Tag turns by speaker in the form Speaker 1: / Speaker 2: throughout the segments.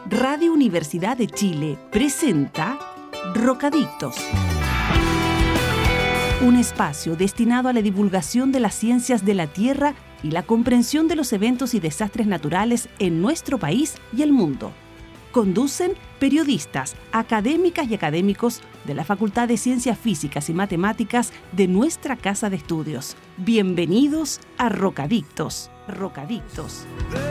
Speaker 1: Radio Universidad de Chile presenta Rocadictos, un espacio destinado a la divulgación de las ciencias de la Tierra y la comprensión de los eventos y desastres naturales en nuestro país y el mundo. Conducen periodistas, académicas y académicos de la Facultad de Ciencias Físicas y Matemáticas de nuestra Casa de Estudios. Bienvenidos a Rocadictos. Rocadictos.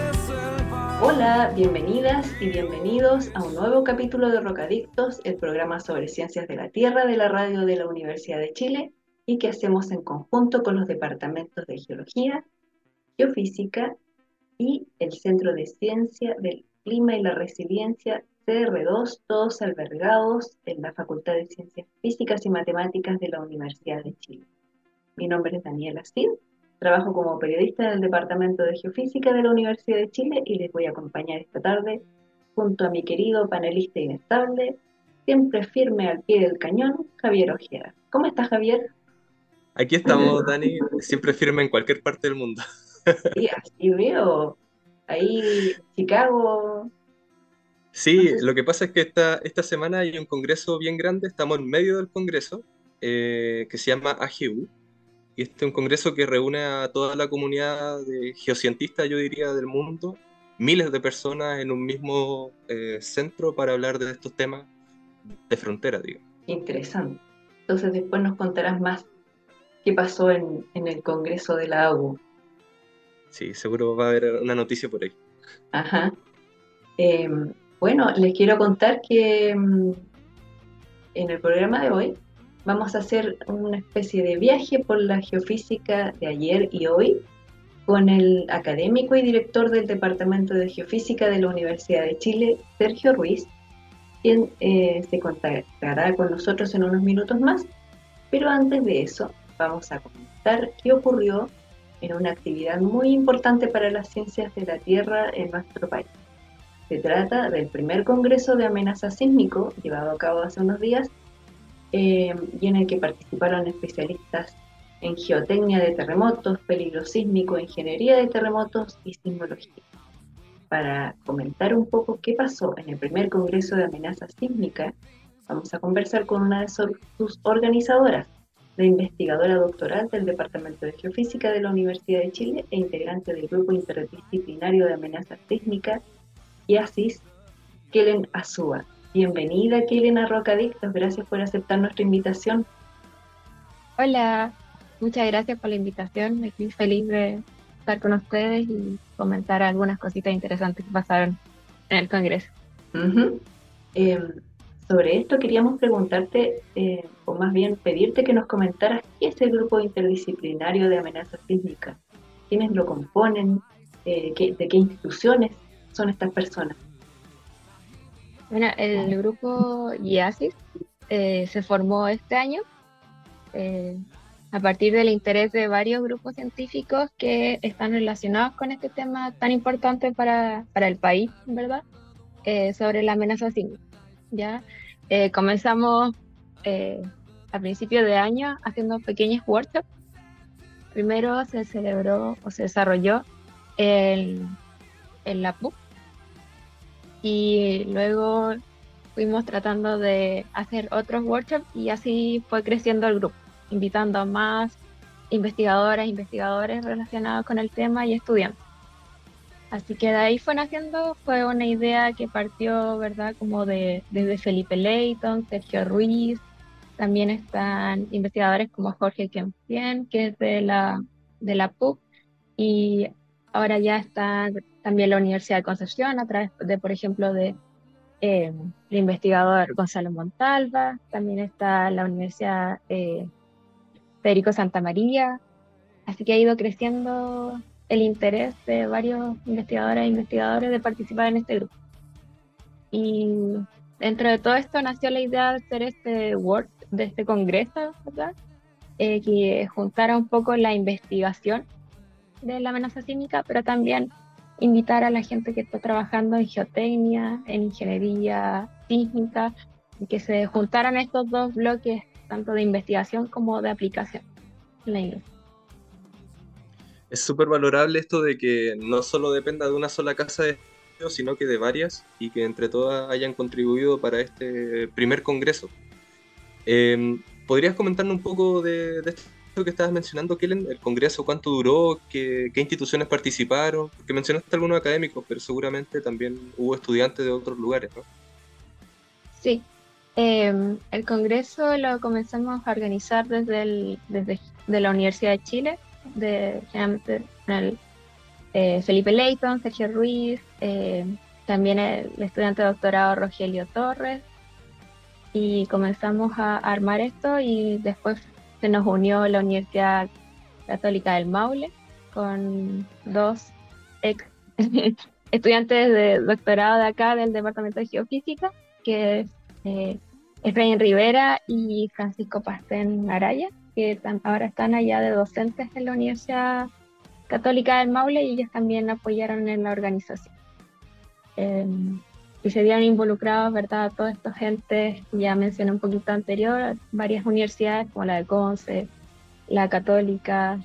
Speaker 2: Hola, bienvenidas y bienvenidos a un nuevo capítulo de Rocadictos, el programa sobre ciencias de la Tierra de la radio de la Universidad de Chile y que hacemos en conjunto con los departamentos de Geología, Geofísica y el Centro de Ciencia del Clima y la Resiliencia, CR2, todos albergados en la Facultad de Ciencias Físicas y Matemáticas de la Universidad de Chile. Mi nombre es Daniela Cid. Trabajo como periodista del Departamento de Geofísica de la Universidad de Chile y les voy a acompañar esta tarde junto a mi querido panelista inestable, siempre firme al pie del cañón, Javier Ojeda. ¿Cómo estás, Javier?
Speaker 3: Aquí estamos, Dani, siempre firme en cualquier parte del mundo.
Speaker 2: Sí, así veo. Ahí en Chicago.
Speaker 3: Sí, lo que pasa es que esta semana hay un congreso bien grande, estamos en medio del congreso, que se llama AGU, y este es un congreso que reúne a toda la comunidad de geocientistas, yo diría, del mundo, miles de personas en un mismo centro para hablar de estos temas de frontera, digo.
Speaker 2: Interesante. Entonces después nos contarás más qué pasó en el congreso de la AGU.
Speaker 3: Sí, seguro va a haber una noticia por ahí.
Speaker 2: Ajá. Bueno, les quiero contar que en el programa de hoy vamos a hacer una especie de viaje por la geofísica de ayer y hoy con el académico y director del Departamento de Geofísica de la Universidad de Chile, Sergio Ruiz, quien se contactará con nosotros en unos minutos más, pero antes de eso vamos a comentar qué ocurrió en una actividad muy importante para las ciencias de la Tierra en nuestro país. Se trata del primer Congreso de Amenaza Sísmico, llevado a cabo hace unos días, y en el que participaron especialistas en geotecnia de terremotos, peligro sísmico, ingeniería de terremotos y sismología. Para comentar un poco qué pasó en el primer Congreso de Amenaza Sísmica, vamos a conversar con una de sus organizadoras, la investigadora doctoral del Departamento de Geofísica de la Universidad de Chile e integrante del Grupo Interdisciplinario de Amenaza Sísmica, IASIS, Kellen Azúa. Bienvenida, Kellen, a Rocadictos. Gracias por aceptar nuestra invitación.
Speaker 4: Hola, muchas gracias por la invitación. Estoy feliz de estar con ustedes y comentar algunas cositas interesantes que pasaron en el Congreso.
Speaker 2: Uh-huh. Sobre esto queríamos preguntarte, o más bien pedirte que nos comentaras qué es el Grupo Interdisciplinario de Amenaza Sísmica, quiénes lo componen, de qué instituciones son estas personas.
Speaker 4: Bueno, el grupo IASIS se formó este año a partir del interés de varios grupos científicos que están relacionados con este tema tan importante para el país, ¿verdad? Sobre la amenaza sísmica. ¿Ya? Comenzamos a principios de año haciendo pequeños workshops. Primero se celebró o se desarrolló en la PUC y luego fuimos tratando de hacer otros workshops y así fue creciendo el grupo, invitando a más investigadoras e investigadores relacionados con el tema y estudiantes. Así que de ahí fue una idea que partió, ¿verdad? Como desde Felipe Leighton, Sergio Ruiz, también están investigadores como Jorge Kempien, que es de la PUC, y ahora ya está también la Universidad de Concepción, a través de, por ejemplo, el investigador Gonzalo Montalva, también está la Universidad Federico Santa María, así que ha ido creciendo el interés de varios investigadoras e investigadores de participar en este grupo. Y dentro de todo esto nació la idea de hacer de este congreso, ¿verdad? Que juntara un poco la investigación de la amenaza sísmica, pero también invitar a la gente que está trabajando en geotecnia, en ingeniería sísmica, y que se juntaran estos dos bloques, tanto de investigación como de aplicación en la industria.
Speaker 3: Es súper valorable esto de que no solo dependa de una sola casa de sino que de varias, y que entre todas hayan contribuido para este primer congreso. ¿Podrías comentarnos un poco de esto que estabas mencionando, Kellen? ¿El congreso cuánto duró? ¿Qué instituciones participaron? Porque mencionaste algunos académicos, pero seguramente también hubo estudiantes de otros lugares, ¿no?
Speaker 4: Sí, el congreso lo comenzamos a organizar desde de la Universidad de Chile, generalmente con Felipe Leighton, Sergio Ruiz, también el estudiante de doctorado Rogelio Torres, y comenzamos a armar esto y después se nos unió la Universidad Católica del Maule con dos ex estudiantes de doctorado de acá del Departamento de Geofísica, que es Efraín Rivera y Francisco Pastén Araya, que ahora están allá de docentes en la Universidad Católica del Maule y ellos también apoyaron en la organización. Y se vieron involucrados, ¿verdad? Toda esta gente, ya mencioné un poquito anterior, varias universidades como la de Conce, la Católica,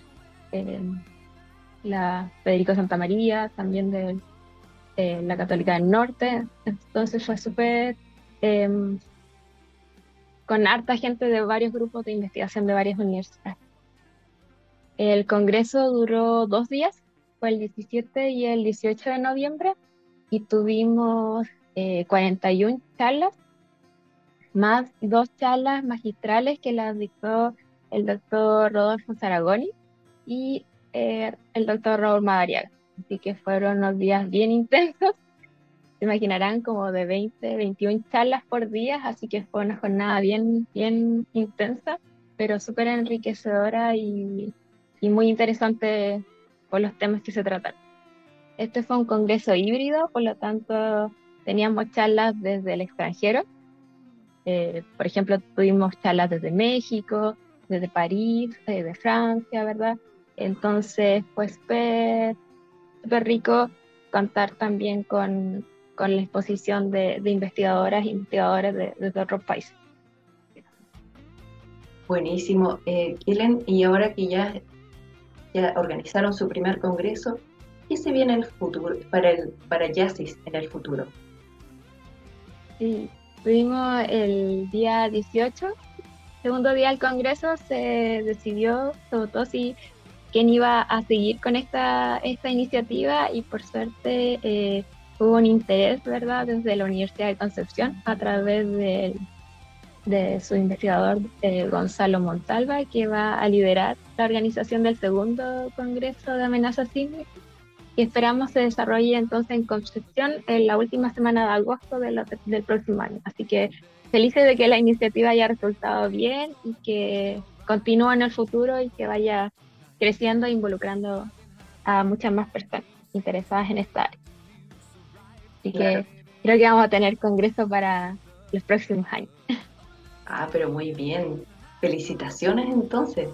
Speaker 4: la Federico Santa María, también de la Católica del Norte. Entonces fue súper con harta gente de varios grupos de investigación de varias universidades. El congreso duró 2 días, fue el 17 y el 18 de noviembre, y tuvimos 41 charlas, más 2 charlas magistrales que las dictó el doctor Rodolfo Zaragoni y el doctor Raúl Madariaga. Así que fueron unos días bien intensos, se imaginarán como de 20, 21 charlas por día, así que fue una jornada bien, bien intensa, pero súper enriquecedora y muy interesante por los temas que se trataron. Este fue un congreso híbrido, por lo tanto teníamos charlas desde el extranjero. Por ejemplo, tuvimos charlas desde México, desde París, de Francia, ¿verdad? Entonces fue súper súper rico contar también con la exposición de investigadoras e investigadores de otros países.
Speaker 2: Buenísimo. Kellen, y ahora que ya organizaron su primer congreso, ¿qué se viene en el futuro para YASIS en el futuro?
Speaker 4: Sí, tuvimos el día 18, segundo día del congreso, se decidió, se votó si quién iba a seguir con esta iniciativa, y por suerte hubo un interés, ¿verdad?, desde la Universidad de Concepción a través de su investigador Gonzalo Montalva, que va a liderar la organización del segundo Congreso de Amenazas Sísmicas, y esperamos se desarrolle entonces en Concepción en la última semana de agosto del próximo año. Así que felices de que la iniciativa haya resultado bien y que continúe en el futuro y que vaya creciendo e involucrando a muchas más personas interesadas en esta área. Así
Speaker 2: Claro.
Speaker 4: que creo que vamos a tener congreso para los próximos años.
Speaker 2: Ah, pero muy bien. Felicitaciones entonces.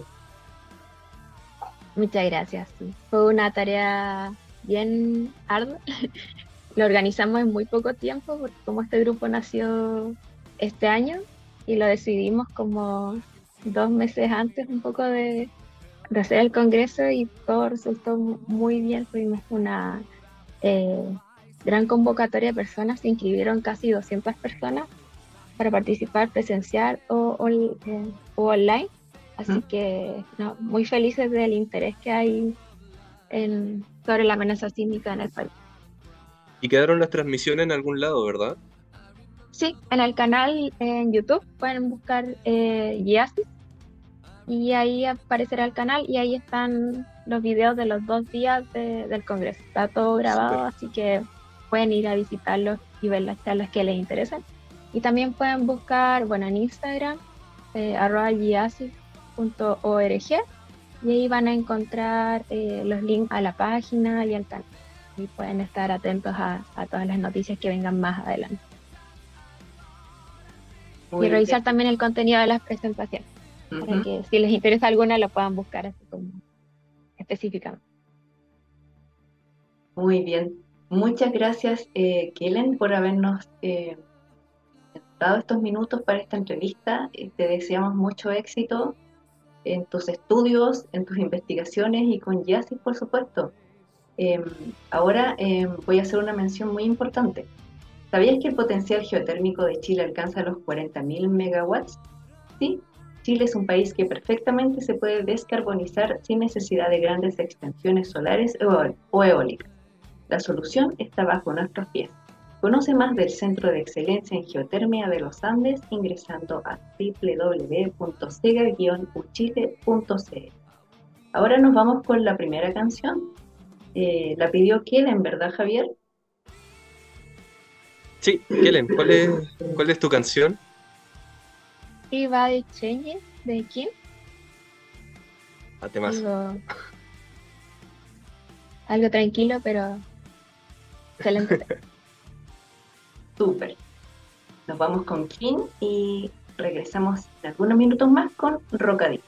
Speaker 4: Muchas gracias. Sí. Fue una tarea bien ardua. Lo organizamos en muy poco tiempo, porque como este grupo nació este año y lo decidimos como 2 meses antes un poco de hacer el congreso, y todo resultó muy bien. Tuvimos una gran convocatoria de personas, se inscribieron casi 200 personas para participar presencial o online. Así que no, muy felices del interés que hay sobre la amenaza sísmica en el país.
Speaker 3: Y quedaron las transmisiones en algún lado, ¿verdad?
Speaker 4: Sí, en el canal en YouTube pueden buscar YASIS y ahí aparecerá el canal, y ahí están los videos de los 2 días del congreso. Está todo grabado,
Speaker 3: Súper.
Speaker 4: así que pueden ir a visitarlos y ver las charlas que les interesan. Y también pueden buscar, bueno, en Instagram, @yasis.org, y ahí van a encontrar los links a la página y al canal. Y pueden estar atentos a todas las noticias que vengan más adelante.
Speaker 2: Muy
Speaker 4: Y revisar
Speaker 2: bien.
Speaker 4: también el contenido de las presentaciones, para
Speaker 2: Ujú.
Speaker 4: que si les interesa alguna lo puedan buscar así como específicamente.
Speaker 2: Muy bien. Muchas gracias, Kellen, por habernos dado estos minutos para esta entrevista. Te deseamos mucho éxito en tus estudios, en tus investigaciones y con YASIS, por supuesto. Ahora voy a hacer una mención muy importante. ¿Sabías que el potencial geotérmico de Chile alcanza los 40.000 megawatts? Sí, Chile es un país que perfectamente se puede descarbonizar sin necesidad de grandes extensiones solares o eólicas. La solución está bajo nuestros pies. Conoce más del Centro de Excelencia en Geotermia de los Andes ingresando a www.sega-uchile.cl. Ahora nos vamos con la primera canción. La pidió Kellen, ¿verdad, Javier?
Speaker 3: Sí, Kellen, ¿cuál es tu canción?
Speaker 4: Everybody Changes de Kim.
Speaker 3: A temas.
Speaker 4: Algo tranquilo, pero excelente.
Speaker 2: Súper. Nos vamos con Kim y regresamos en algunos minutos más con Rocadito.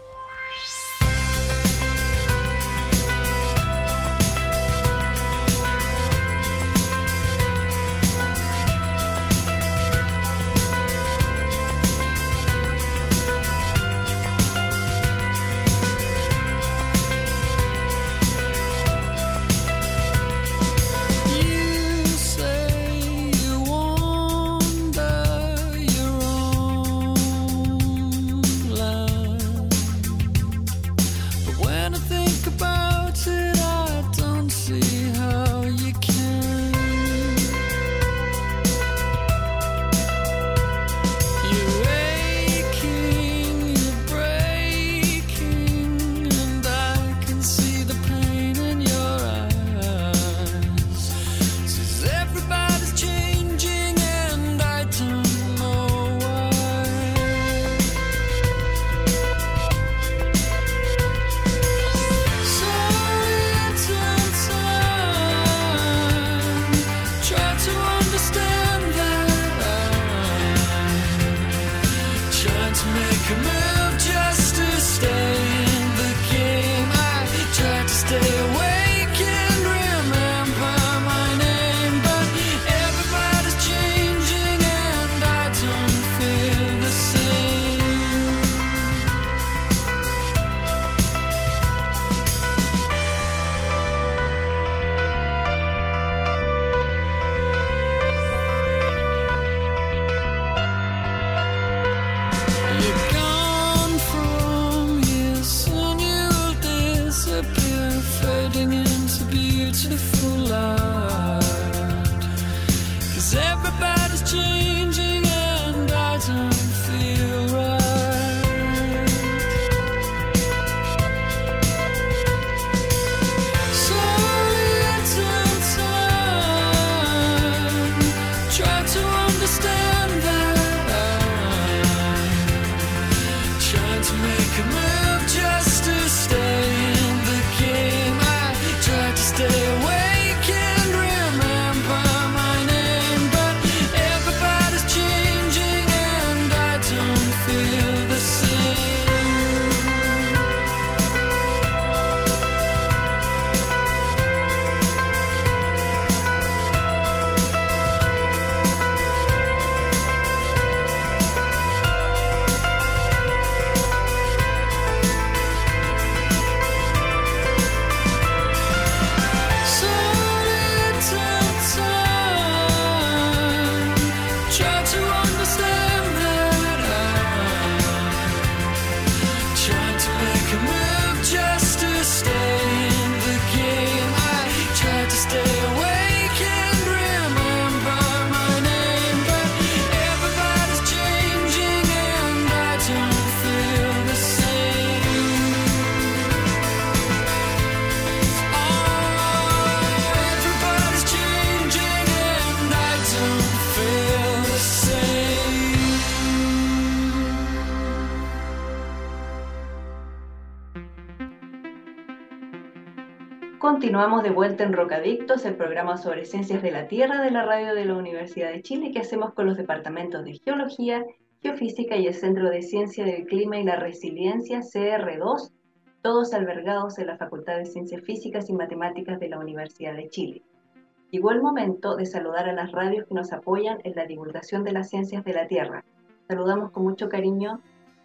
Speaker 2: Continuamos de vuelta en Rocadictos, el programa sobre ciencias de la Tierra de la radio de la Universidad de Chile que hacemos con los departamentos de Geología, Geofísica y el Centro de Ciencia del Clima y la Resiliencia, CR2, todos albergados en la Facultad de Ciencias Físicas y Matemáticas de la Universidad de Chile. Llegó el momento de saludar a las radios que nos apoyan en la divulgación de las ciencias de la Tierra. Saludamos con mucho cariño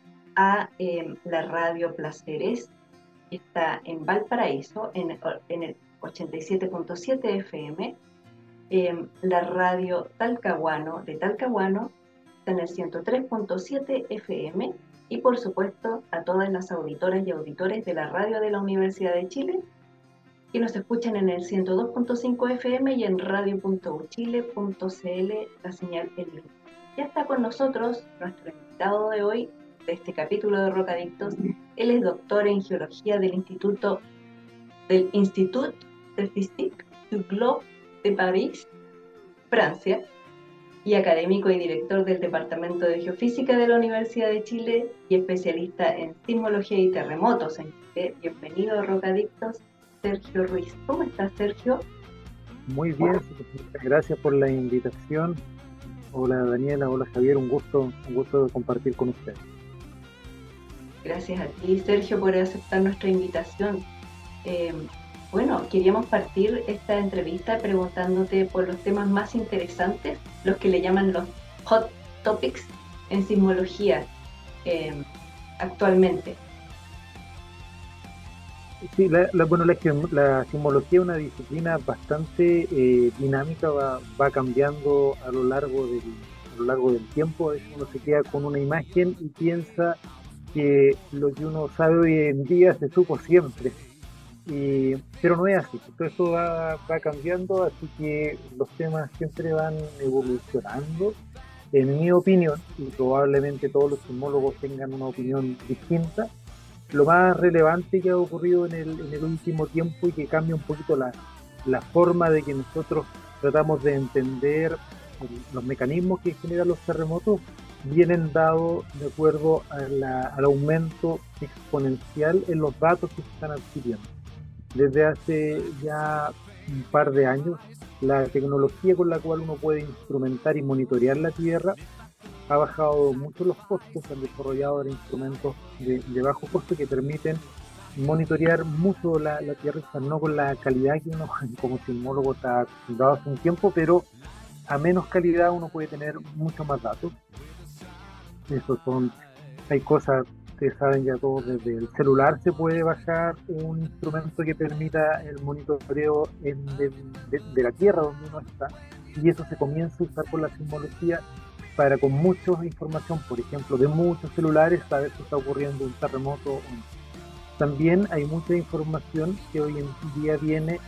Speaker 2: a la Radio Placeres, que está en Valparaíso, en el 87.7 FM, la radio Talcahuano de Talcahuano está en el 103.7 FM, y por supuesto a todas las auditoras y auditores de la radio de la Universidad de Chile que nos escuchan en el 102.5 FM y en radio.uchile.cl, la señal en línea. Ya está con nosotros nuestro invitado de hoy, de este capítulo de Rocadictos. Él es doctor en geología del Institut de Physique du Globe de París, Francia, y académico y director del Departamento de Geofísica de la Universidad de Chile y especialista en sismología y terremotos en Chile. Bienvenido a Rocadictos, Sergio Ruiz. ¿Cómo estás, Sergio?
Speaker 5: Muy bien, muchas gracias por la invitación. Hola Daniela, hola Javier, un gusto compartir con ustedes.
Speaker 2: Gracias a ti, Sergio, por aceptar nuestra invitación. Bueno, queríamos partir esta entrevista preguntándote por los temas más interesantes, los que le llaman los hot topics en sismología actualmente.
Speaker 5: Sí, la sismología es una disciplina bastante dinámica, va cambiando a lo largo del tiempo. A veces uno se queda con una imagen y piensa que lo que uno sabe hoy en día se supo siempre, pero no es así. Todo esto va cambiando, así que los temas siempre van evolucionando. En mi opinión, y probablemente todos los sismólogos tengan una opinión distinta, lo más relevante que ha ocurrido en el último tiempo y que cambia un poquito la forma de que nosotros tratamos de entender los mecanismos que generan los terremotos, vienen dados de acuerdo al aumento exponencial en los datos que se están adquiriendo. Desde hace ya un par de años, la tecnología con la cual uno puede instrumentar y monitorear la Tierra ha bajado mucho los costos. Se han desarrollado instrumentos de bajo costo que permiten monitorear mucho la Tierra, no con la calidad que uno como sismólogo está acostumbrado hace un tiempo, pero a menos calidad uno puede tener mucho más datos. Hay cosas, ustedes saben ya todos, desde el celular se puede bajar un instrumento que permita el monitoreo de la Tierra donde uno está, y eso se comienza a usar por la sismología para, con mucha información, por ejemplo, de muchos celulares, saber si está ocurriendo un terremoto o no. También hay mucha información que hoy en día viene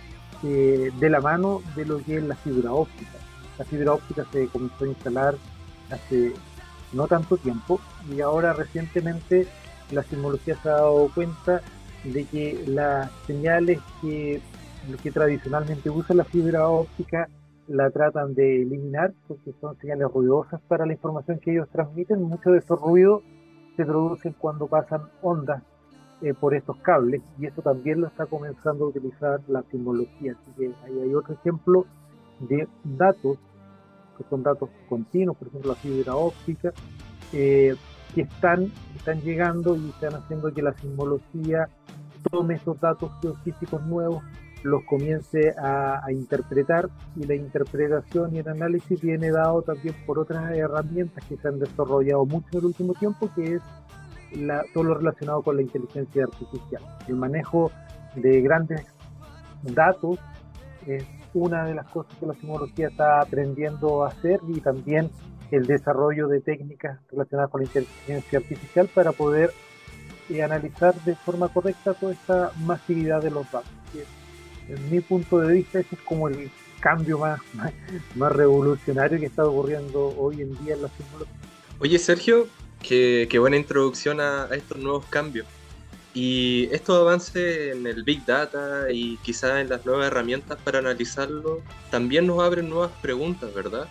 Speaker 5: de la mano de lo que es la fibra óptica. La fibra óptica se comenzó a instalar hace no tanto tiempo, y ahora recientemente la sismología se ha dado cuenta de que las señales que tradicionalmente usa la fibra óptica la tratan de eliminar porque son señales ruidosas para la información que ellos transmiten. Muchos de esos ruidos se producen cuando pasan ondas por estos cables, y eso también lo está comenzando a utilizar la sismología. Así que ahí hay otro ejemplo de datos que son datos continuos, por ejemplo la fibra óptica, que están llegando y están haciendo que la sismología tome esos datos geofísicos nuevos, los comience a interpretar, y la interpretación y el análisis viene dado también por otras herramientas que se han desarrollado mucho en el último tiempo, que es todo lo relacionado con la inteligencia artificial. El manejo de grandes datos es una de las cosas que la sismología está aprendiendo a hacer, y también el desarrollo de técnicas relacionadas con la inteligencia artificial para poder analizar de forma correcta toda esta masividad de los datos. En mi punto de vista, ese es como el cambio más revolucionario que está ocurriendo hoy en día en la sismología.
Speaker 3: Oye, Sergio, qué buena introducción a estos nuevos cambios. Y estos avances en el Big Data y quizás en las nuevas herramientas para analizarlo también nos abren nuevas preguntas, ¿verdad?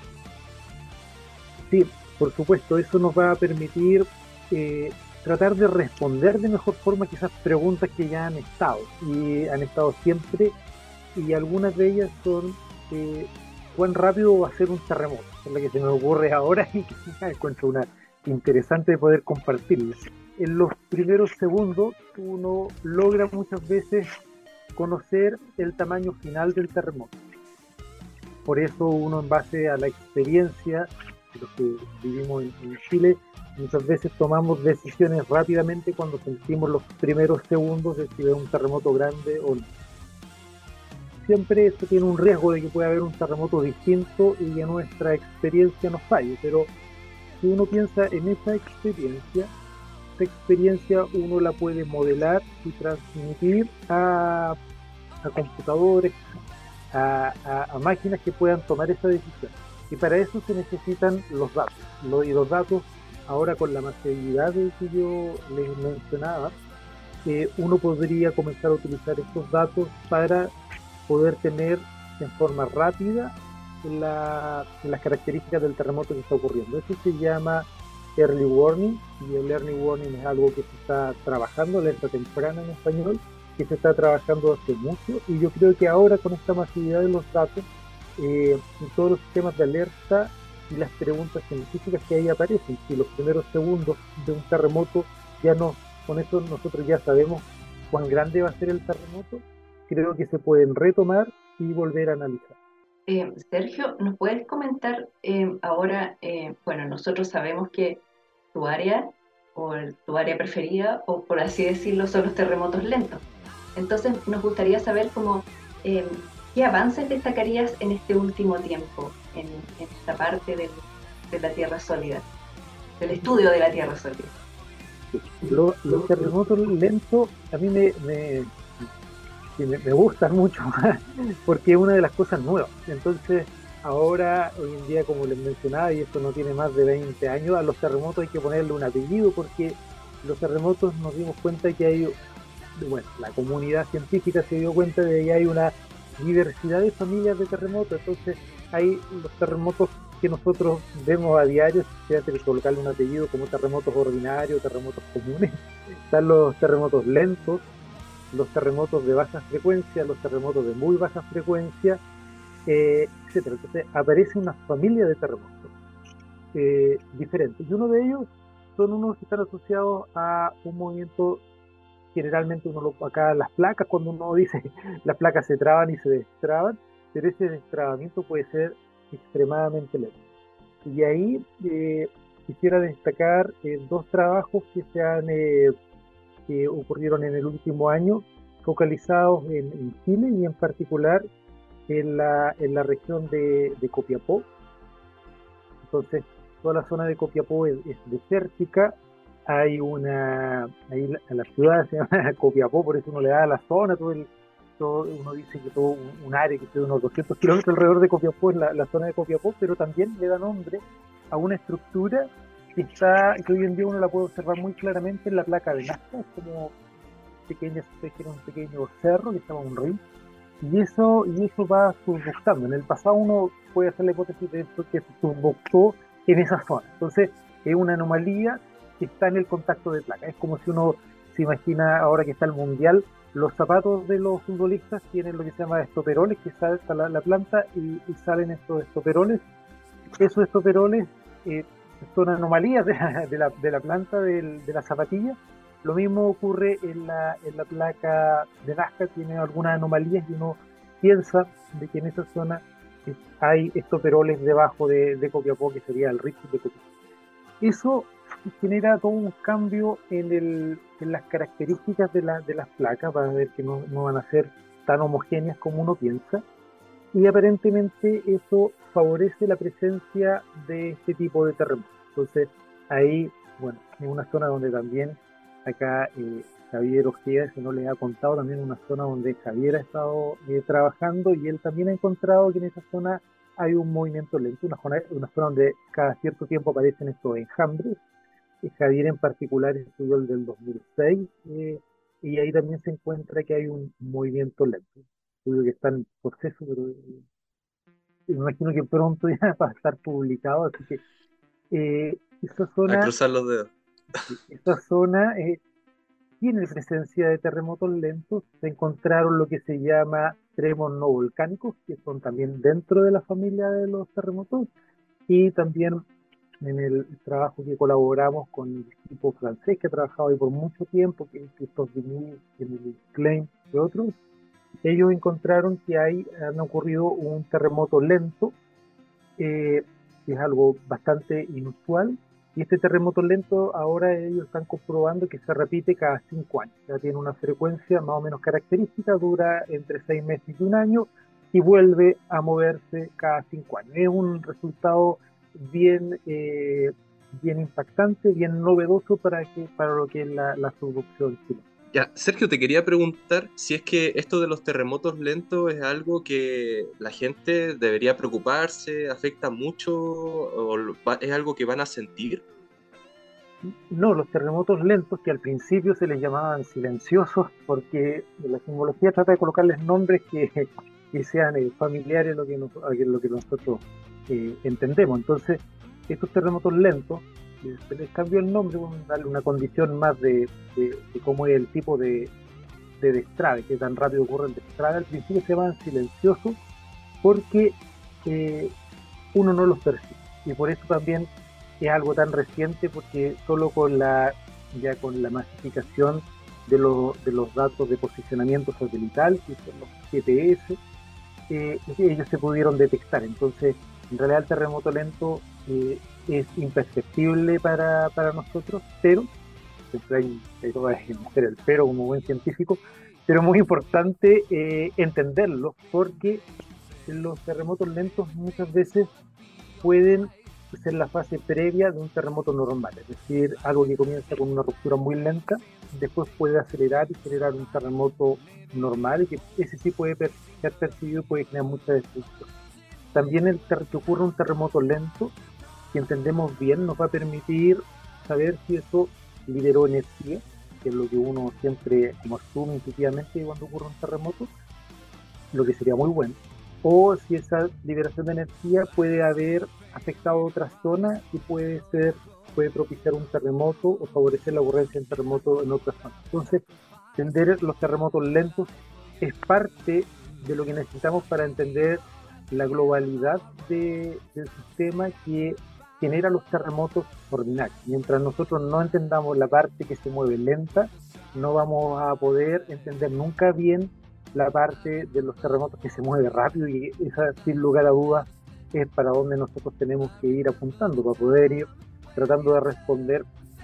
Speaker 5: Sí, por supuesto, eso nos va a permitir tratar de responder de mejor forma que esas preguntas que ya han estado siempre, y algunas de ellas son cuán rápido va a ser un terremoto. Es la que se me ocurre ahora y que encuentro una interesante de poder compartirles. En los primeros segundos uno logra muchas veces conocer el tamaño final del terremoto. Por eso uno, en base a la experiencia de los que vivimos en Chile, muchas veces tomamos decisiones rápidamente cuando sentimos los primeros segundos de si es un terremoto grande o no. siempre eso tiene un riesgo de que pueda haber un terremoto distinto y que nuestra experiencia nos falle, pero si uno piensa en esa experiencia uno la puede modelar y transmitir a computadores, a máquinas que puedan tomar esa decisión. Y para eso se necesitan los datos. Y los datos, ahora con la masividad que yo les mencionaba, uno podría comenzar a utilizar estos datos para poder tener en forma rápida las características del terremoto que está ocurriendo. Eso se llama early warning, y el early warning es algo que se está trabajando, alerta temprana en español, que se está trabajando hace mucho, y yo creo que ahora con esta masividad de los datos, en todos los sistemas de alerta y las preguntas científicas que ahí aparecen, si los primeros segundos de un terremoto ya no, con eso nosotros ya sabemos cuán grande va a ser el terremoto, creo que se pueden retomar y volver a analizar.
Speaker 2: Sergio, ¿nos puedes comentar ahora, bueno, nosotros sabemos que tu área o tu área preferida, o por así decirlo, son los terremotos lentos. Entonces, nos gustaría saber cómo, qué avances destacarías en este último tiempo, en esta parte de la Tierra sólida, del estudio de la Tierra sólida.
Speaker 5: Los terremotos lentos a mí me gustan mucho porque es una de las cosas nuevas. Entonces, ahora, hoy en día, como les mencionaba, y esto no tiene más de 20 años, a los terremotos hay que ponerle un apellido, porque los terremotos nos dimos cuenta que hay, bueno, la comunidad científica se dio cuenta de que hay una diversidad de familias de terremotos. Entonces, hay los terremotos que nosotros vemos a diario, se hace que colocarle un apellido, como terremotos ordinarios, terremotos comunes. Están los terremotos lentos, los terremotos de baja frecuencia, los terremotos de muy baja frecuencia, etcétera. Entonces aparece una familia de terremotos diferentes, y uno de ellos son unos que están asociados a un movimiento. Generalmente acá las placas, cuando uno dice las placas se traban y se destraban, pero ese destrabamiento puede ser extremadamente lento. Y ahí quisiera destacar dos trabajos que ocurrieron en el último año, focalizados en Chile, y en particular en la región de Copiapó. Entonces, toda la zona de Copiapó es desértica. Hay ahí la ciudad se llama Copiapó, por eso uno le da a la zona, uno dice que todo un área que tiene unos 200 kilómetros alrededor de Copiapó es la zona de Copiapó, pero también le da nombre a una estructura que hoy en día uno la puede observar muy claramente en la placa de Nazca. Es como un pequeño cerro que se llama un río, y eso va subductando. En el pasado uno puede hacer la hipótesis de esto, que se subductó en esa zona. Entonces es una anomalía que está en el contacto de placa. Es como si uno se imagina, ahora que está el mundial, los zapatos de los futbolistas tienen lo que se llama estoperoles, que salta la planta y salen estos estoperoles. Esos estoperoles son anomalías de la planta de la zapatilla. Lo mismo ocurre en la placa de Nazca, tiene algunas anomalías, y uno piensa de que en esa zona hay estoperoles debajo de Copiapó, que sería el río de Copiapó. Eso genera todo un cambio en las características de las placas, para ver que no van a ser tan homogéneas como uno piensa, y aparentemente eso favorece la presencia de este tipo de terremotos. Entonces, ahí, bueno, es una zona donde también acá Javier Ojeda, si no les ha contado, también una zona donde Javier ha estado trabajando, y él también ha encontrado que en esa zona hay un movimiento lento, una zona donde cada cierto tiempo aparecen estos enjambres. Javier en particular estudió el del 2006, y ahí también se encuentra que hay un movimiento lento. Estudio que está en proceso, pero me imagino que pronto ya va a estar publicado, así que esa
Speaker 3: A
Speaker 5: zona,
Speaker 3: cruzar los dedos.
Speaker 5: esa zona tiene presencia de terremotos lentos. Se encontraron lo que se llama tremos no volcánicos, que son también dentro de la familia de los terremotos, y también en el trabajo que colaboramos con el equipo francés que ha trabajado ahí por mucho tiempo, que es Christophe Denis, Emily Klein y otros. Ellos encontraron que han ocurrido un terremoto lento, que es algo bastante inusual, Y este terremoto lento ahora ellos están comprobando que se repite cada 5 años. Ya tiene una frecuencia más o menos característica, dura entre 6 meses y un año y vuelve a moverse cada 5 años. Es un resultado bien, bien impactante, bien novedoso para lo que es la subducción chilena.
Speaker 3: Ya, Sergio, te quería preguntar si es que esto de los terremotos lentos es algo que la gente debería preocuparse, afecta mucho o es algo que van a sentir.
Speaker 5: No, los terremotos lentos, que al principio se les llamaban silenciosos, porque la sismología trata de colocarles nombres que sean familiares a lo que nosotros entendemos. Entonces, estos terremotos lentos, se les cambió el nombre, darle una condición más de cómo es el tipo de destrave, que tan rápido ocurre el destrave. Al principio se llaman silenciosos porque uno no los percibe, y por eso también es algo tan reciente, porque solo con la masificación de los datos de posicionamiento satelital, que son los GPS, ellos se pudieron detectar. Entonces, en realidad el terremoto lento es imperceptible para nosotros, pero siempre hay que hacer el pero como buen científico, pero es muy importante entenderlo, porque los terremotos lentos muchas veces pueden ser la fase previa de un terremoto normal, es decir, algo que comienza con una ruptura muy lenta, después puede acelerar y generar un terremoto normal, y que ese sí puede ser percibido y puede generar mucha destrucción. También que ocurra un terremoto lento, si entendemos bien, nos va a permitir saber si eso liberó energía, que es lo que uno siempre como asume intuitivamente cuando ocurre un terremoto, lo que sería muy bueno, o si esa liberación de energía puede haber afectado otras zonas y puede propiciar un terremoto o favorecer la ocurrencia de un terremoto en otras zonas. Entonces, entender los terremotos lentos es parte de lo que necesitamos para entender la globalidad del sistema que genera los terremotos ordinarios. Mientras nosotros no entendamos la parte que se mueve lenta, no vamos a poder entender nunca bien la parte de los terremotos que se mueve rápido, y esa, sin lugar a dudas, es para donde nosotros tenemos que ir apuntando para poder ir tratando de responder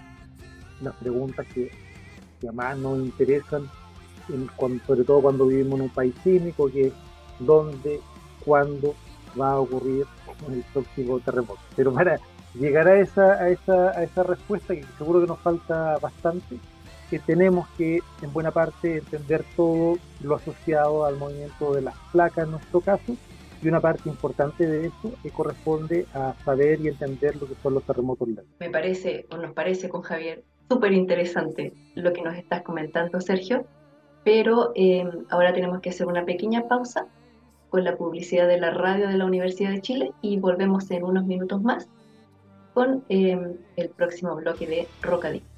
Speaker 5: las preguntas que más nos interesan, sobre todo cuando vivimos en un país sísmico, que es dónde, cuándo va a ocurrir el próximo terremoto. Pero para llegar a esa respuesta, que seguro que nos falta bastante, que tenemos que en buena parte entender todo lo asociado al movimiento de las placas en nuestro caso, y una parte importante de eso que corresponde a saber y entender lo que son los terremotos lentos.
Speaker 2: Nos parece con Javier súper interesante lo que nos estás comentando, Sergio, pero ahora tenemos que hacer una pequeña pausa con la publicidad de la radio de la Universidad de Chile, y volvemos en unos minutos más con el próximo bloque de Rocadictos.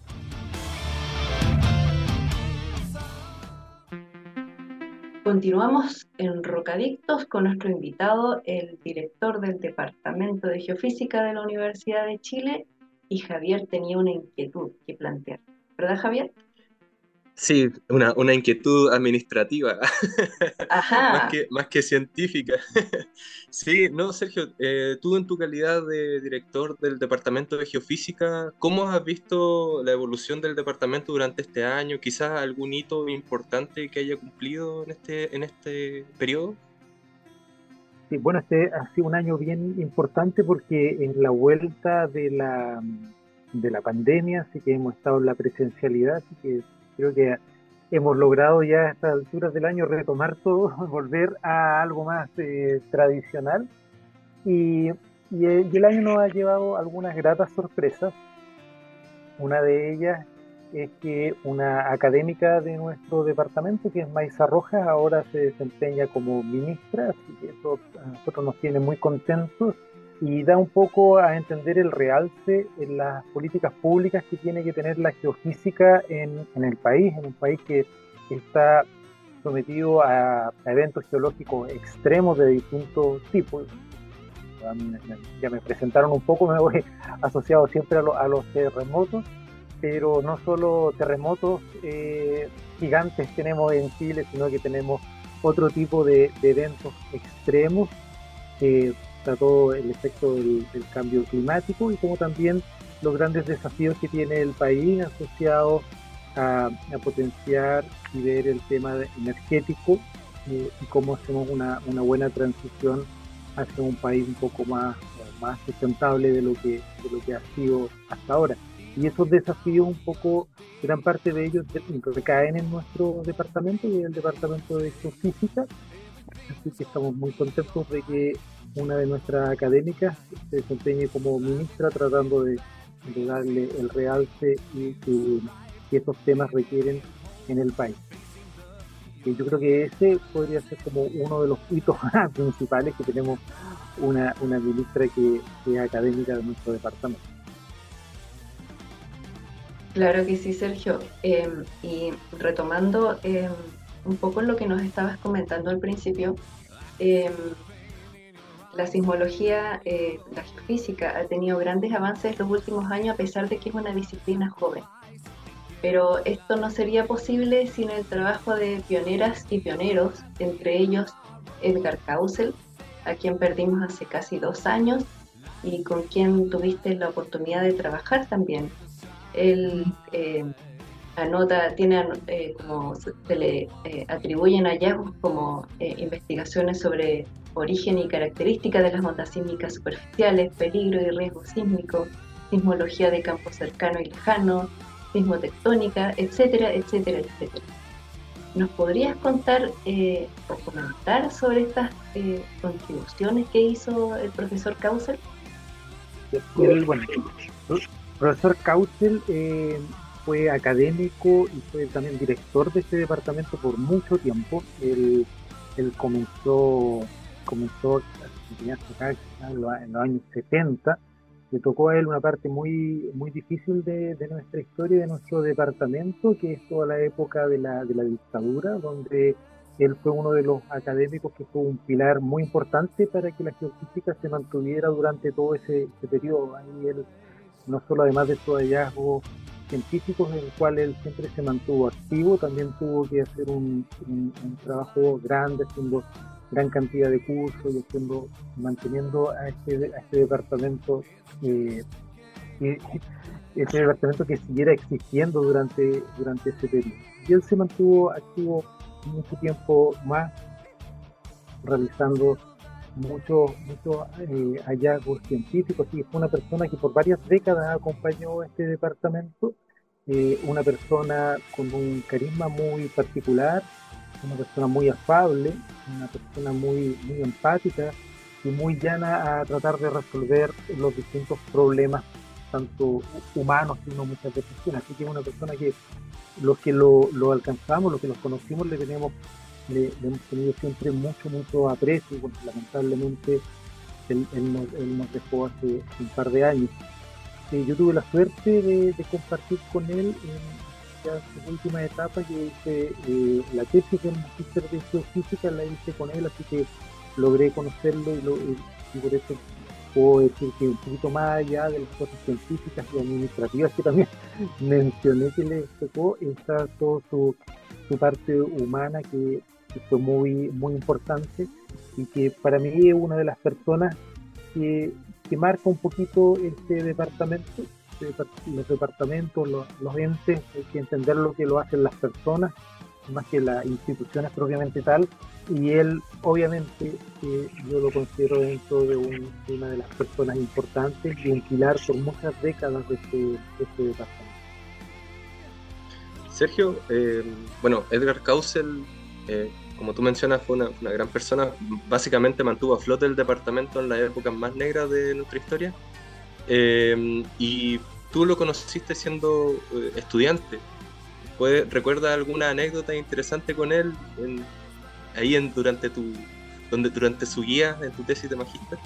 Speaker 2: Continuamos en Rocadictos con nuestro invitado, el director del Departamento de Geofísica de la Universidad de Chile, y Javier tenía una inquietud que plantear. ¿Verdad, Javier?
Speaker 3: Sí, una inquietud administrativa,
Speaker 2: Ajá.
Speaker 3: más que científica. Sí, no, Sergio, tú en tu calidad de director del Departamento de Geofísica, ¿cómo has visto la evolución del departamento durante este año? ¿Quizás algún hito importante que haya cumplido en este periodo?
Speaker 5: Sí, bueno, este ha sido un año bien importante porque en la vuelta de la pandemia, así que hemos estado en la presencialidad, así que creo que hemos logrado ya a estas alturas del año retomar todo, volver a algo más tradicional, y el año nos ha llevado algunas gratas sorpresas. Una de ellas es que una académica de nuestro departamento, que es Maisa Rojas, ahora se desempeña como ministra, así que eso a nosotros nos tiene muy contentos y da un poco a entender el realce en las políticas públicas que tiene que tener la geofísica en el país, en un país que está sometido a eventos geológicos extremos de distintos tipos. Ya me presentaron un poco, me voy asociado siempre a los terremotos, pero no solo terremotos gigantes tenemos en Chile, sino que tenemos otro tipo de eventos extremos, todo el efecto del cambio climático, y como también los grandes desafíos que tiene el país asociados a potenciar y ver el tema energético y cómo hacemos una buena transición hacia un país un poco más sustentable de lo que ha sido hasta ahora. Y esos desafíos un poco, gran parte de ellos recaen en nuestro departamento y en el departamento de geofísica, así que estamos muy contentos de que una de nuestras académicas se desempeñe como ministra tratando de darle el realce que estos temas requieren en el país. Y yo creo que ese podría ser como uno de los hitos principales, que tenemos una ministra que es académica de nuestro departamento.
Speaker 2: Claro que sí, Sergio. Y retomando un poco lo que nos estabas comentando al principio, la sismología, la geofísica ha tenido grandes avances en los últimos años a pesar de que es una disciplina joven. Pero esto no sería posible sin el trabajo de pioneras y pioneros, entre ellos Edgar Kausel, a quien perdimos hace casi 2 años y con quien tuviste la oportunidad de trabajar también. Él como se le atribuyen hallazgos como investigaciones sobre origen y características de las ondas sísmicas superficiales, peligro y riesgo sísmico, sismología de campo cercano y lejano, sismotectónica, etcétera, etcétera, etcétera. ¿Nos podrías contar o comentar sobre estas contribuciones que hizo el profesor Kausel?
Speaker 5: Bueno, el profesor Kausel fue académico y fue también director de este departamento por mucho tiempo. Él comenzó acá en los años 70. Le tocó a él una parte muy, muy difícil de nuestra historia y de nuestro departamento, que es toda la época de la dictadura, donde él fue uno de los académicos que fue un pilar muy importante para que la geofísica se mantuviera durante todo ese periodo. Ahí él, no solo además de sus hallazgos científicos, en el cual él siempre se mantuvo activo, también tuvo que hacer un trabajo grande, haciendo gran cantidad de cursos y manteniendo a este departamento que siguiera existiendo durante ese periodo. Y él se mantuvo activo mucho tiempo más, realizando muchos hallazgos científicos, y fue una persona que por varias décadas acompañó este departamento, una persona con un carisma muy particular, una persona muy afable, una persona muy, muy empática y muy llana a tratar de resolver los distintos problemas, tanto humanos como muchas veces. Así que es una persona que los que lo alcanzamos, los que los conocimos, le hemos tenido siempre mucho aprecio, y bueno, lamentablemente él nos dejó hace un par de años. Yo tuve la suerte de compartir con él en su última etapa, que hice la tesis del magíster de geofísica, la hice con él, así que logré conocerlo y por eso puedo decir que un poquito más allá de las cosas científicas y administrativas que también mencioné que le tocó, está toda su parte humana que fue muy, muy importante, y que para mí es una de las personas que marca un poquito este departamento. Los departamentos, los entes, hay que entender lo que lo hacen las personas, más que las instituciones propiamente tal, y él obviamente yo lo considero dentro de una de las personas importantes y un pilar por muchas décadas de este departamento.
Speaker 3: Sergio, bueno, Edgar Kausel, como tú mencionas, fue una gran persona. Básicamente mantuvo a flote el departamento en las épocas más negras de nuestra historia. Y tú lo conociste siendo estudiante. ¿Recuerdas alguna anécdota interesante con él durante su guía en tu tesis de magíster?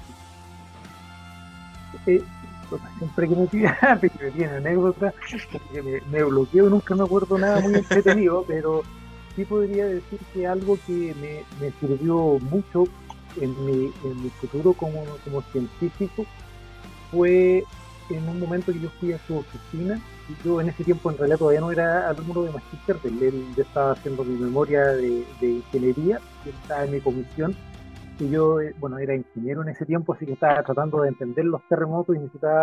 Speaker 5: Siempre que me tiene anécdotas, porque me bloqueo, nunca me acuerdo nada muy entretenido, pero sí podría decir que algo que me sirvió mucho en mi futuro como científico fue en un momento que yo fui a su oficina. Y yo en ese tiempo en realidad todavía no era alumno de magíster, él ya estaba haciendo mi memoria de ingeniería, y estaba en mi comisión, y yo, bueno, era ingeniero en ese tiempo, así que estaba tratando de entender los terremotos y necesitaba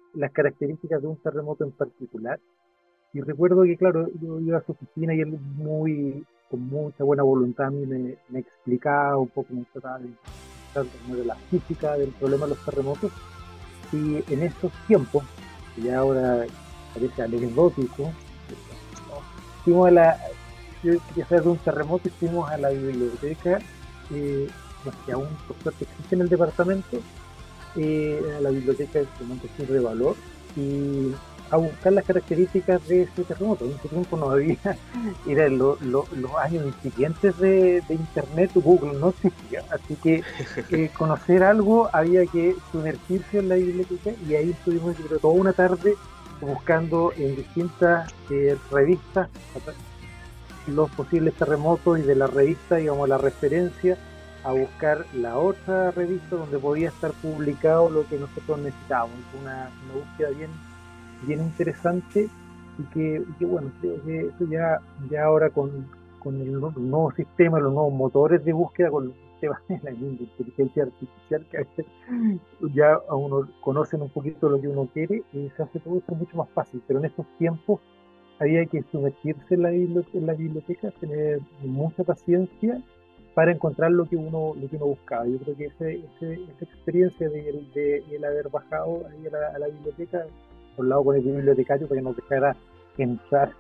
Speaker 5: las características de un terremoto en particular. Y recuerdo que, claro, yo iba a su oficina y él con mucha buena voluntad a mí me explicaba un poco, me trataba de de la física del problema de los terremotos. Y en esos tiempos, que ya ahora parece anecdótico, fuimos yo quería saber de un terremoto y fuimos a la biblioteca, no sé, que aún por suerte existe en el departamento, a la biblioteca de Montesur de Valor, y a buscar las características de ese terremoto. En ese tiempo no había, eran los años incipientes de internet, Google no existía, así que conocer algo había que sumergirse en la biblioteca, y ahí estuvimos, yo creo, toda una tarde buscando en distintas revistas los posibles terremotos, y de la revista, digamos, la referencia, a buscar la otra revista donde podía estar publicado lo que nosotros necesitábamos. Una búsqueda bien interesante, y que bueno, creo que eso ya ahora con el nuevo sistema, los nuevos motores de búsqueda, con los sistemas de la inteligencia artificial, que a veces ya a uno conocen un poquito lo que uno quiere, y se hace todo esto mucho más fácil. Pero en estos tiempos había que sumergirse en la biblioteca, tener mucha paciencia para encontrar lo que uno buscaba. Yo creo que esa experiencia de el haber bajado ahí a la biblioteca, por lado con el bibliotecario para que nos dejara entrar,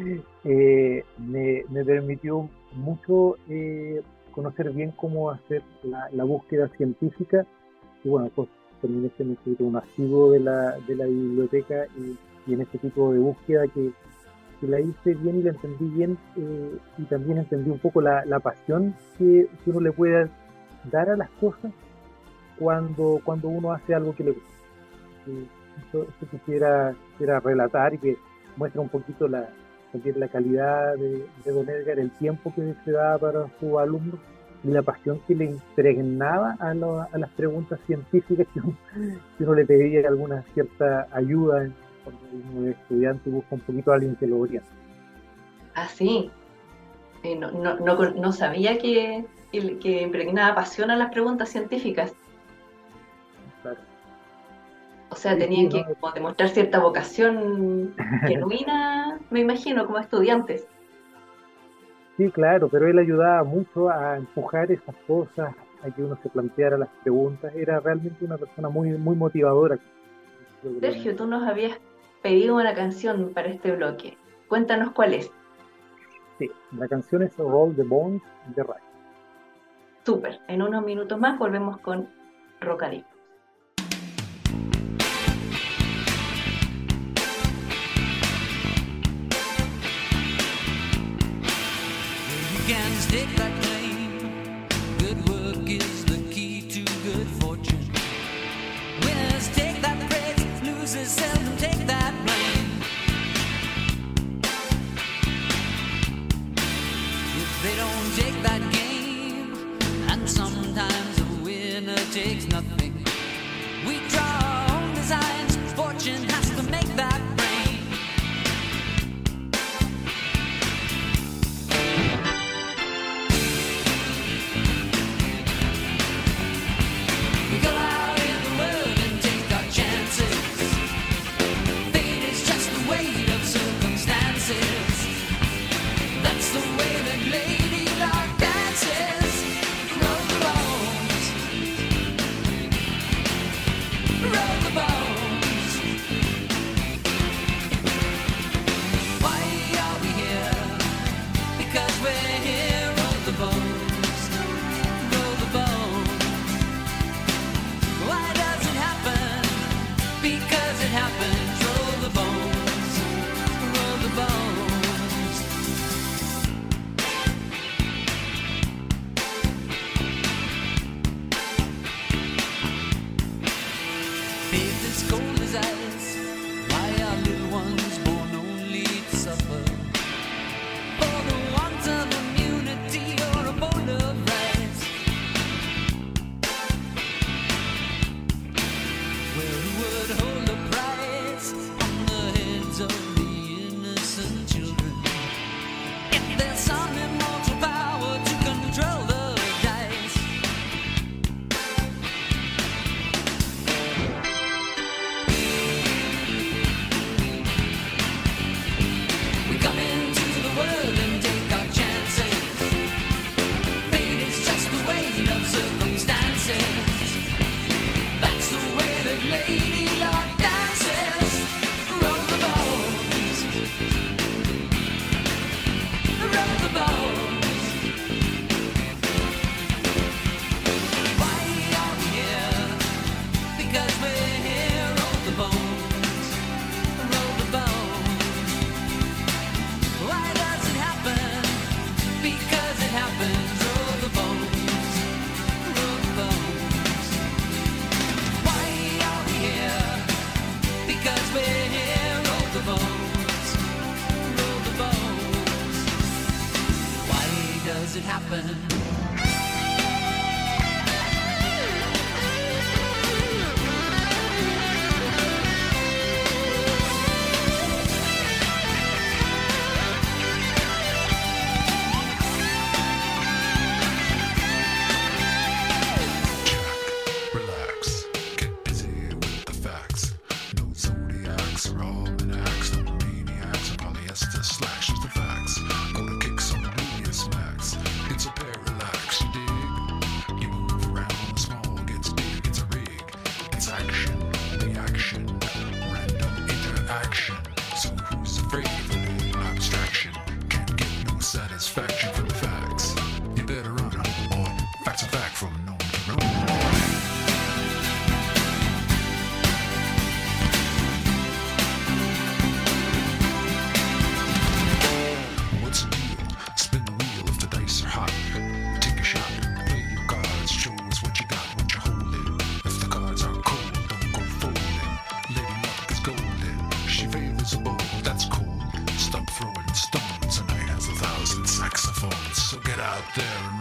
Speaker 5: me permitió mucho conocer bien cómo hacer la búsqueda científica. Y bueno, pues terminé siendo un asiduo de la biblioteca, y en este tipo de búsqueda que la hice bien y la entendí bien, y también entendí un poco la pasión que uno le puede dar a las cosas cuando uno hace algo que le gusta. Eso quisiera relatar, y que muestra un poquito la calidad de don Edgar, el tiempo que se daba para sus alumnos y la pasión que le impregnaba a las preguntas científicas, que uno le pedía alguna cierta ayuda cuando uno es estudiante y busca un poquito a alguien que lo oriente.
Speaker 2: Ah, sí. No sabía que impregnaba pasión a las preguntas científicas.
Speaker 5: Claro.
Speaker 2: O sea, tenían que como demostrar cierta vocación genuina, me imagino, como estudiantes.
Speaker 5: Sí, claro, pero él ayudaba mucho a empujar esas cosas, a que uno se planteara las preguntas. Era realmente una persona muy, muy motivadora.
Speaker 2: Sergio, tú nos habías pedido una canción para este bloque. Cuéntanos cuál es.
Speaker 5: Sí, la canción es Roll the Bones de Ray.
Speaker 2: Súper. En unos minutos más volvemos con Rocadillo.
Speaker 6: Take that claim. Good work is the key to good fortune. Winners take that praise, losers seldom take that blame. If they don't take that game, and sometimes a winner takes nothing, we draw our own designs, fortune has to make that rain.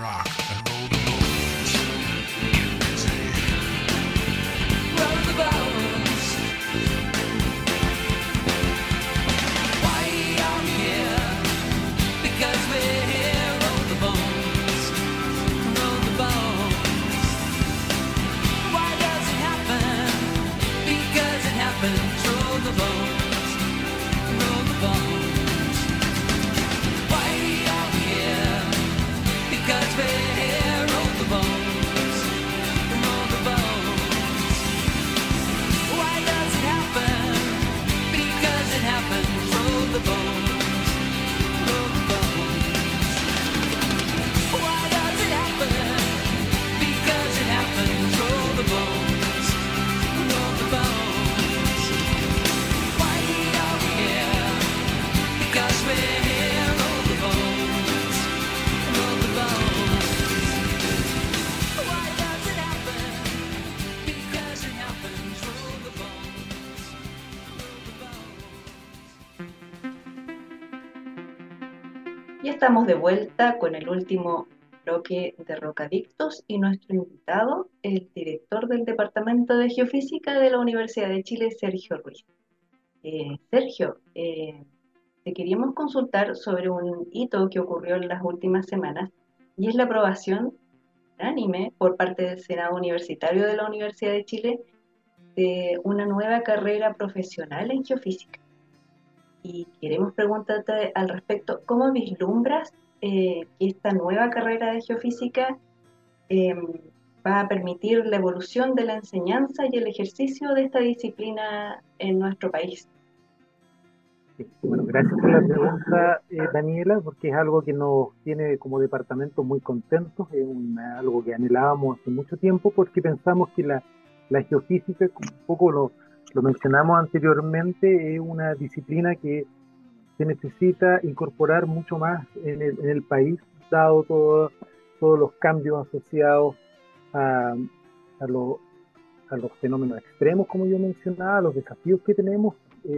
Speaker 7: rock and roll the bones.
Speaker 6: Roll the bones. Why are we here? Because we're here. Roll the bones. Roll the bones. Why does it happen? Because it happens. Roll the bones. Roll the bones. Why are we here? Because we're here. Roll the bones. Roll the bones. Why does it happen? Because it happens. Roll the bones. Roll the bones. Why does it happen? Because it happens. Roll the bones. Roll the bones. Why are we here? Because we're here. Roll the bones. Roll the bones. Why does it happen? Because it happens. Roll the bones. Roll the bones.
Speaker 2: Ya estamos de vuelta con el último bloque de Rocadictos y nuestro invitado, el director del Departamento de Geofísica de la Universidad de Chile, Sergio Ruiz. Sergio, te queríamos consultar sobre un hito que ocurrió en las últimas semanas y es la aprobación unánime por parte del Senado Universitario de la Universidad de Chile de una nueva carrera profesional en geofísica. Y queremos preguntarte al respecto, ¿cómo vislumbras que esta nueva carrera de geofísica va a permitir la evolución de la enseñanza y el ejercicio de esta disciplina en nuestro país?
Speaker 5: Bueno, gracias por la pregunta, Daniela, porque es algo que nos tiene como departamento muy contentos, es algo que anhelábamos hace mucho tiempo, porque pensamos que la geofísica, como un poco lo mencionamos anteriormente, es una disciplina que se necesita incorporar mucho más en el país, dado todos los cambios asociados a los fenómenos extremos, como yo mencionaba, a los desafíos que tenemos,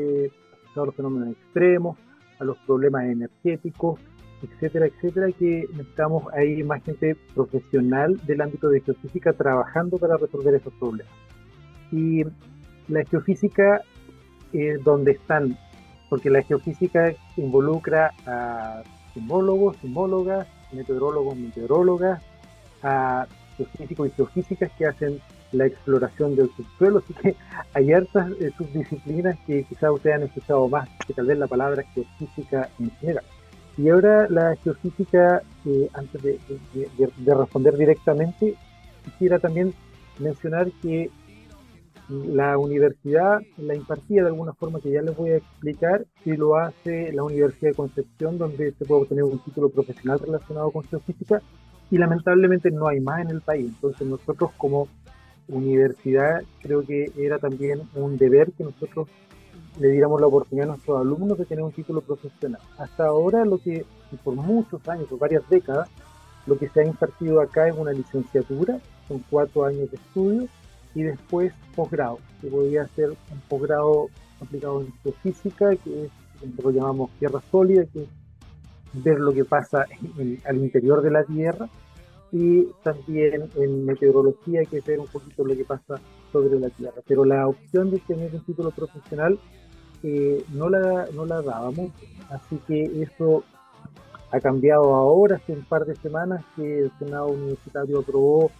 Speaker 5: a los fenómenos extremos, a los problemas energéticos, etcétera, etcétera, que necesitamos ahí más gente profesional del ámbito de geofísica trabajando para resolver esos problemas. Y la geofísica donde están, porque la geofísica involucra a sismólogos, sismólogas, meteorólogos, meteorólogas, a geofísicos y geofísicas que hacen la exploración del subsuelo, así que hay hartas subdisciplinas que quizás ustedes han escuchado más que tal vez la palabra geofísica en general. Y ahora la geofísica, antes de responder directamente, quisiera también mencionar que la universidad la impartía de alguna forma que ya les voy a explicar, y lo hace la Universidad de Concepción, donde se puede obtener un título profesional relacionado con geofísica, y lamentablemente no hay más en el país. Entonces nosotros como universidad creo que era también un deber que nosotros le diéramos la oportunidad a nuestros alumnos de tener un título profesional. Hasta ahora por muchos años, por varias décadas, lo que se ha impartido acá es una licenciatura, son 4 años de estudio, y después posgrado, que podría ser un posgrado aplicado en geofísica, que es lo que llamamos tierra sólida, que es ver lo que pasa al interior de la Tierra, y también en meteorología, que es ver un poquito lo que pasa sobre la Tierra. Pero la opción de tener un título profesional no la dábamos, así que eso ha cambiado ahora, hace un par de semanas que el Senado Universitario aprobó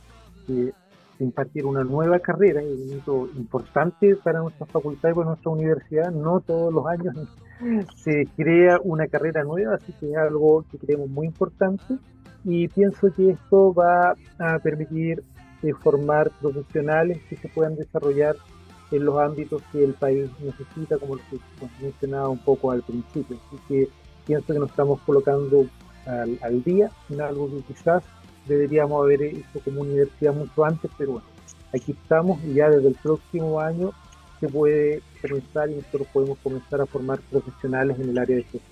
Speaker 5: impartir una nueva carrera, y un hito importante para nuestra facultad y para nuestra universidad. No todos los años se crea una carrera nueva, así que es algo que creemos muy importante, y pienso que esto va a permitir formar profesionales que se puedan desarrollar en los ámbitos que el país necesita, como lo que mencionaba un poco al principio. Así que pienso que nos estamos colocando al día en algo que quizás deberíamos haber hecho como universidad mucho antes, pero bueno, aquí estamos, y ya desde el próximo año se puede comenzar, y nosotros podemos comenzar a formar profesionales en el área de geofísica.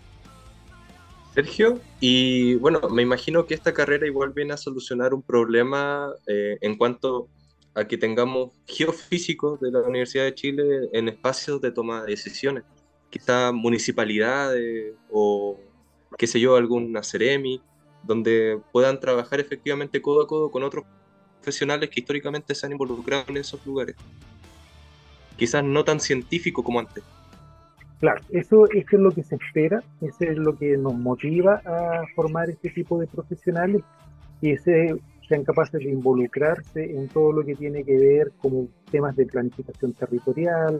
Speaker 3: Sergio, y bueno, me imagino que esta carrera igual viene a solucionar un problema en cuanto a que tengamos geofísicos de la Universidad de Chile en espacios de toma de decisiones, quizá municipalidades o qué sé yo, alguna Ceremi. donde puedan trabajar efectivamente codo a codo con otros profesionales que históricamente se han involucrado en esos lugares. Quizás no tan científico como antes.
Speaker 5: Claro, eso es lo que se espera, eso es lo que nos motiva a formar este tipo de profesionales, y sean capaces de involucrarse en todo lo que tiene que ver como temas de planificación territorial,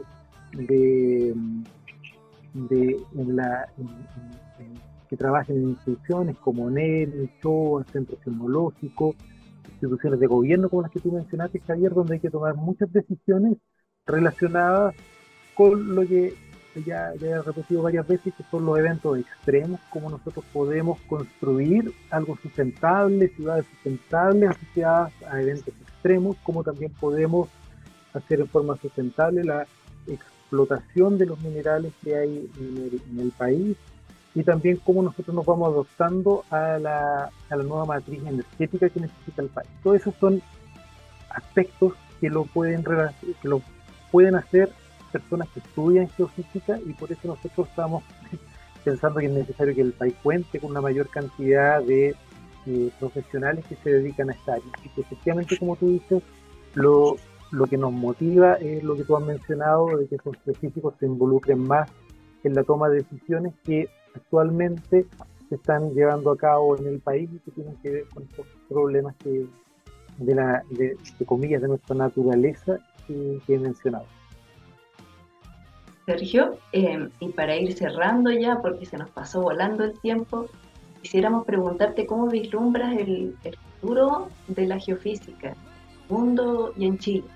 Speaker 5: que trabajen en instituciones como NEL, CHOA, Centro Sismológico, instituciones de gobierno como las que tú mencionaste, Javier, donde hay que tomar muchas decisiones relacionadas con lo que ya he repetido varias veces, que son los eventos extremos, cómo nosotros podemos construir algo sustentable, ciudades sustentables asociadas a eventos extremos, cómo también podemos hacer en forma sustentable la explotación de los minerales que hay en el país, y también cómo nosotros nos vamos adoptando a la nueva matriz energética que necesita el país. Todos esos son aspectos que lo pueden hacer personas que estudian geofísica, y por eso nosotros estamos pensando que es necesario que el país cuente con una mayor cantidad de profesionales que se dedican a esta área. Y que efectivamente, como tú dices, lo que nos motiva es lo que tú has mencionado, de que esos geofísicos se involucren más en la toma de decisiones que actualmente se están llevando a cabo en el país y que tienen que ver con estos problemas de comillas, de nuestra naturaleza que he mencionado.
Speaker 2: Sergio, y para ir cerrando ya, porque se nos pasó volando el tiempo, quisiéramos preguntarte cómo vislumbras el futuro de la geofísica en el mundo y en Chile.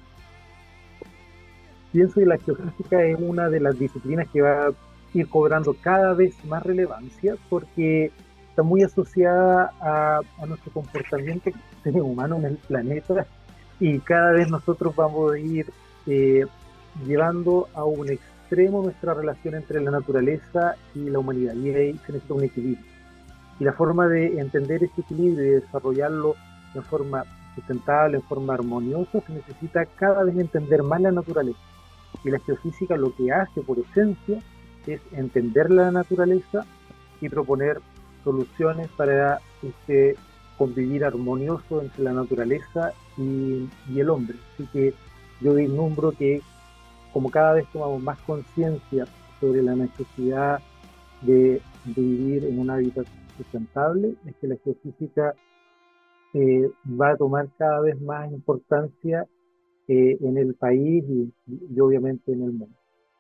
Speaker 5: Pienso que la geofísica es una de las disciplinas que va a ir cobrando cada vez más relevancia, porque está muy asociada a nuestro comportamiento como seres humanos en el planeta, y cada vez nosotros vamos a ir llevando a un extremo nuestra relación entre la naturaleza y la humanidad, y ahí se necesita un equilibrio. Y la forma de entender ese equilibrio y desarrollarlo de forma sustentable, en forma armoniosa, se necesita cada vez entender más la naturaleza. Y la geofísica lo que hace por esencia es entender la naturaleza y proponer soluciones para este convivir armonioso entre la naturaleza y el hombre. Así que yo vislumbro que como cada vez tomamos más conciencia sobre la necesidad de vivir en un hábitat sustentable, es que la geofísica va a tomar cada vez más importancia en el país y obviamente en el mundo.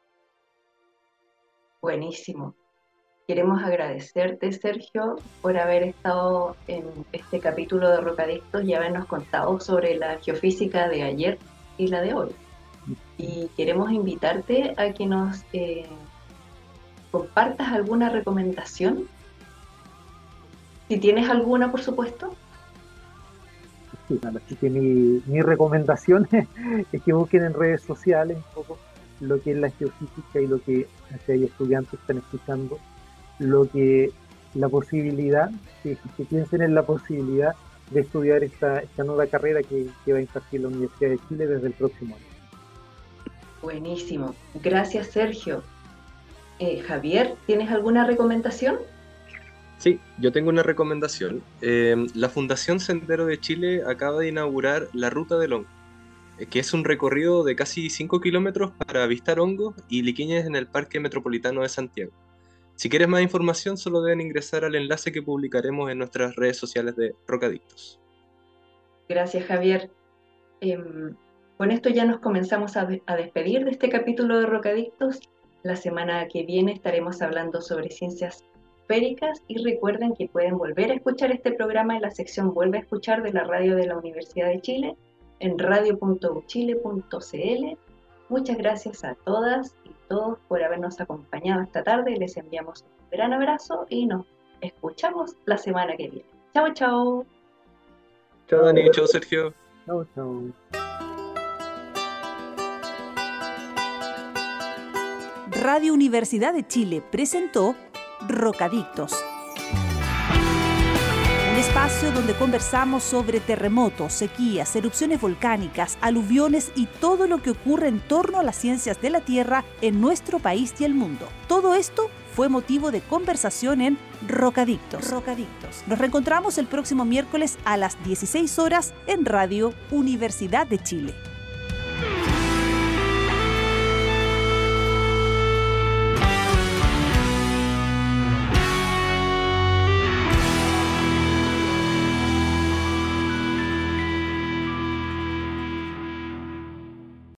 Speaker 2: Buenísimo. Queremos agradecerte, Sergio, por haber estado en este capítulo de Rocadictos y habernos contado sobre la geofísica de ayer y la de hoy. Y queremos invitarte a que nos compartas alguna recomendación, si tienes alguna, por supuesto.
Speaker 5: Sí, así que mi recomendación es que busquen en redes sociales un poco lo que es la geofísica y lo que hay estudiantes están escuchando, la posibilidad, que piensen en la posibilidad de estudiar esta nueva carrera que va a impartir la Universidad de Chile desde el próximo año.
Speaker 2: Buenísimo. Gracias, Sergio. Javier, ¿tienes alguna recomendación?
Speaker 3: Sí, yo tengo una recomendación. La Fundación Sendero de Chile acaba de inaugurar la Ruta del Hongo, que es un recorrido de casi 5 kilómetros para avistar hongos y liqueñes en el Parque Metropolitano de Santiago. Si quieres más información, solo deben ingresar al enlace que publicaremos en nuestras redes sociales de Rocadictos.
Speaker 2: Gracias, Javier. Con esto ya nos comenzamos a despedir de este capítulo de Rocadictos. La semana que viene estaremos hablando sobre ciencias esféricas, y recuerden que pueden volver a escuchar este programa en la sección Vuelve a escuchar de la radio de la Universidad de Chile en radio.uchile.cl. Muchas gracias a todas y todos por habernos acompañado esta tarde. Les enviamos un gran abrazo y nos escuchamos la semana que viene. Chao, chao.
Speaker 3: Chao, Dani. Chao, Sergio.
Speaker 5: Chao, chao.
Speaker 1: Radio Universidad de Chile presentó Rocadictos, un espacio donde conversamos sobre terremotos, sequías, erupciones volcánicas, aluviones y todo lo que ocurre en torno a las ciencias de la Tierra en nuestro país y el mundo. Todo esto fue motivo de conversación en Rocadictos. Nos reencontramos el próximo miércoles a las 16 horas en Radio Universidad de Chile.